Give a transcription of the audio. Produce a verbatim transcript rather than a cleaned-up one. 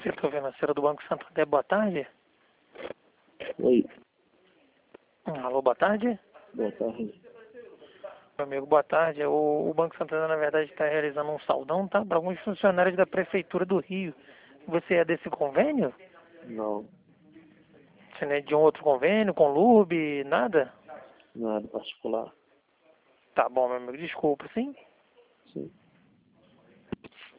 Setor financeiro do Banco Santander, boa tarde. Oi, Alô, boa tarde. boa tarde. Meu amigo, boa tarde. O, o Banco Santander, na verdade, está realizando um saldão, tá? Para alguns funcionários da Prefeitura do Rio. Você é desse convênio? Não, Você não é de um outro convênio, com L U R B, nada? nada particular. Tá bom, meu amigo, desculpa, sim? Sim.